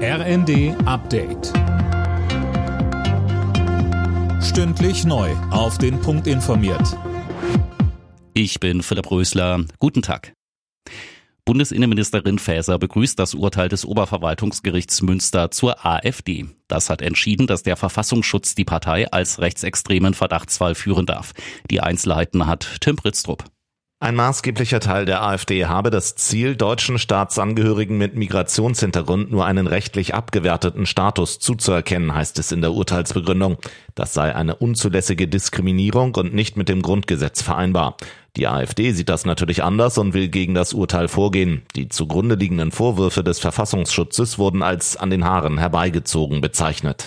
RND Update. Stündlich neu auf den Punkt informiert. Ich bin Philipp Rösler. Guten Tag. Bundesinnenministerin Faeser begrüßt das Urteil des Oberverwaltungsgerichts Münster zur AfD. Das hat entschieden, dass der Verfassungsschutz die Partei als rechtsextremen Verdachtsfall führen darf. Die Einzelheiten hat Tim Britztrup. Ein maßgeblicher Teil der AfD habe das Ziel, deutschen Staatsangehörigen mit Migrationshintergrund nur einen rechtlich abgewerteten Status zuzuerkennen, heißt es in der Urteilsbegründung. Das sei eine unzulässige Diskriminierung und nicht mit dem Grundgesetz vereinbar. Die AfD sieht das natürlich anders und will gegen das Urteil vorgehen. Die zugrunde liegenden Vorwürfe des Verfassungsschutzes wurden als an den Haaren herbeigezogen bezeichnet.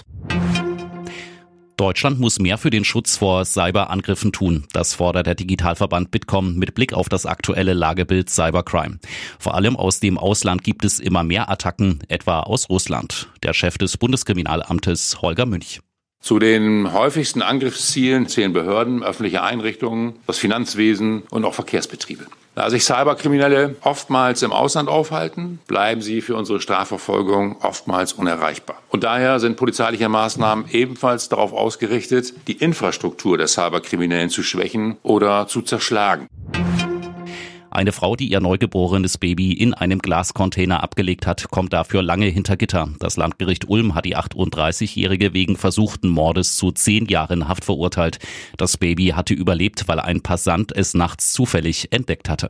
Deutschland muss mehr für den Schutz vor Cyberangriffen tun. Das fordert der Digitalverband Bitkom mit Blick auf das aktuelle Lagebild Cybercrime. Vor allem aus dem Ausland gibt es immer mehr Attacken, etwa aus Russland. Der Chef des Bundeskriminalamtes Holger Münch. Zu den häufigsten Angriffszielen zählen Behörden, öffentliche Einrichtungen, das Finanzwesen und auch Verkehrsbetriebe. Da sich Cyberkriminelle oftmals im Ausland aufhalten, bleiben sie für unsere Strafverfolgung oftmals unerreichbar. Und daher sind polizeiliche Maßnahmen ebenfalls darauf ausgerichtet, die Infrastruktur der Cyberkriminellen zu schwächen oder zu zerschlagen. Eine Frau, die ihr neugeborenes Baby in einem Glascontainer abgelegt hat, kommt dafür lange hinter Gitter. Das Landgericht Ulm hat die 38-Jährige wegen versuchten Mordes zu 10 Jahren Haft verurteilt. Das Baby hatte überlebt, weil ein Passant es nachts zufällig entdeckt hatte.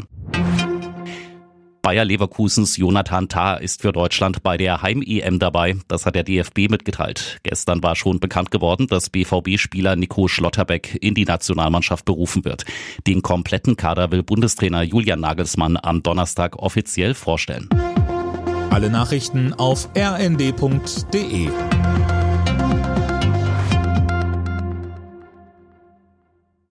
Bayer Leverkusens Jonathan Tah ist für Deutschland bei der Heim-EM dabei. Das hat der DFB mitgeteilt. Gestern war schon bekannt geworden, dass BVB-Spieler Nico Schlotterbeck in die Nationalmannschaft berufen wird. Den kompletten Kader will Bundestrainer Julian Nagelsmann am Donnerstag offiziell vorstellen. Alle Nachrichten auf rnd.de.